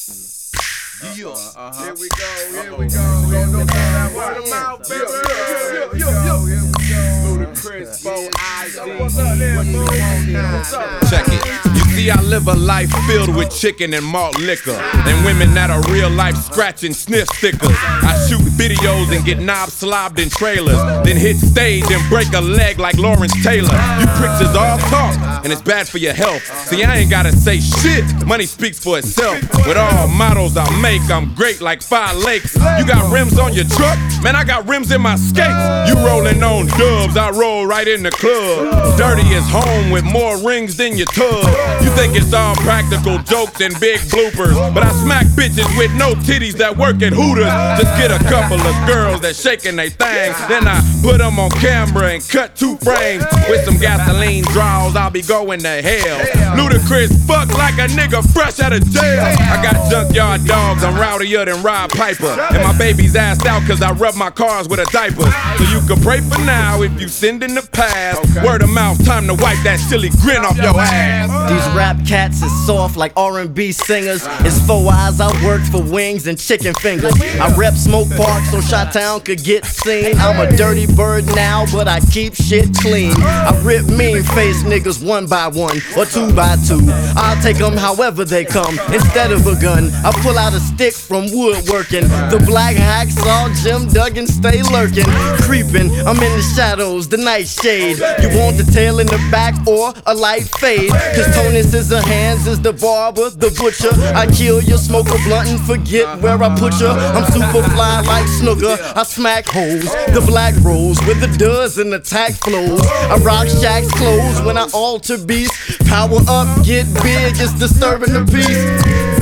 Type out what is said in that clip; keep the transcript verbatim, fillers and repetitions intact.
Yeah. Uh-huh. Here we go, here we go, here we go. Word of mouth, baby. Yo, yo, yo, here we go. Ludacris, four I D. What's up there, boo? What's up? Check it. You see, I live a life filled with chicken and malt liquor, and women that are real life scratch and sniff stickers. I shoot videos and get knob slobbed in trailers, then hit stage and break a leg like Lawrence Taylor. You pricks is all talk, and it's bad for your health. See, I ain't gotta say shit. Money speaks for itself. With all models I make, I'm great like Five Lakes. You got rims on your truck? Man, I got rims in my skates. You rolling on dubs, I roll right in the club. Dirty is home with more rings than your tub. You think it's all practical jokes and big bloopers, but I smack bitches with no titties that work at Hooters. Just get a couple of girls that shaking they thing, then I put them on camera and cut two frames. With some gasoline draws, I'll be going to hell. Ludacris fuck like a nigga fresh out of jail. I got junkyard dogs, I'm rowdier than Rob Piper, and my baby's assed out cause I rub my cars with a diaper. So you can pray for now if you send in the past. Word of mouth, time to wipe that silly grin off your ass. These rap cats is soft like R and B singers. It's four eyes, I worked for wings and chicken fingers. I rep Smoke Park so Chi-Town could get seen. I'm a dirty bird now, but I keep shit clean. I rip mean face niggas one by one or two by two. I'll take them however they come. Instead of a gun, I pull out a stick from woodworking. The black hacksaw, Jim Duggan stay lurking. Creeping, I'm in the shadows, the night shade. You want the tail in the back or a light fade? Cause Tony Scissorhands is the barber, the butcher. I kill you, smoke a blunt and forget where I put you. I'm super fly like Snooker, I smack hoes. The black rose with the dozen attack flows. I rock Shaq's clothes when I alter beats. Power up, get big, it's disturbing the peace.